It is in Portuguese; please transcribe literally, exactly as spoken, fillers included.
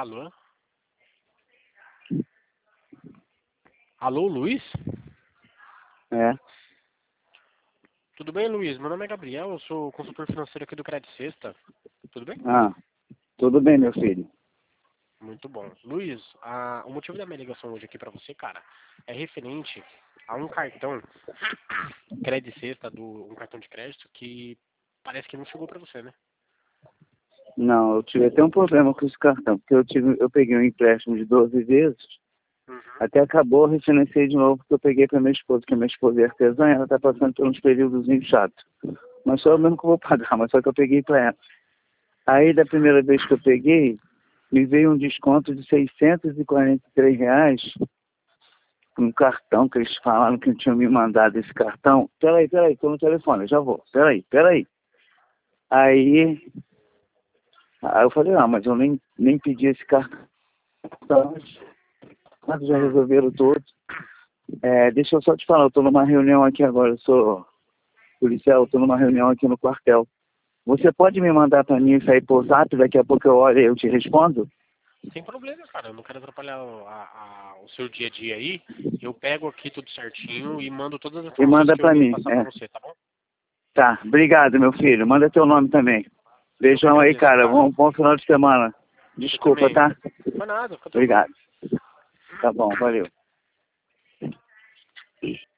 Alô? Alô, Luiz? É. Tudo bem, Luiz? Meu nome é Gabriel, eu sou consultor financeiro aqui do Credit Sexta. Tudo bem? Ah, tudo bem, meu filho. Muito bom. Luiz, a, o motivo da minha ligação hoje aqui pra você, cara, é referente a um cartão Credit Sexta, do, um cartão de crédito que parece que não chegou pra você, né? Não, eu tive até um problema com esse cartão, porque eu, tive, eu peguei um empréstimo de doze vezes, Uhum. até acabou, eu refinanciei de novo, porque eu peguei para minha esposa, que minha esposa é artesã, ela está passando por uns períodos chatos. Mas só eu mesmo que eu vou pagar, mas só que eu peguei para ela. Aí, da primeira vez que eu peguei, me veio um desconto de seiscentos e quarenta e três reais, um cartão que eles falaram que tinham me mandado esse cartão. Peraí, peraí, estou no telefone, eu já vou. Peraí, peraí. Aí... Aí eu falei, ah, mas eu nem, nem pedi esse cartão. Mas já Hum. resolveram todos. É, deixa eu só te falar, eu estou numa reunião aqui agora, eu sou policial, eu estou numa reunião aqui no quartel. Você pode me mandar para mim isso aí por zap, daqui a pouco eu olho e eu te respondo? Sem problema, cara. Eu não quero atrapalhar o, a, a, o seu dia a dia aí. Eu pego aqui tudo certinho e mando todas as E informações manda que eu para ia mim, passar pra é. você, tá bom? Tá, obrigado, meu filho. Manda teu nome também. Eu que Beijão aí, agradeço, cara. cara. Bom, bom final de semana. Você Desculpa, também. tá? Não foi nada, fica tranquilo. Obrigado. Tá bom, valeu.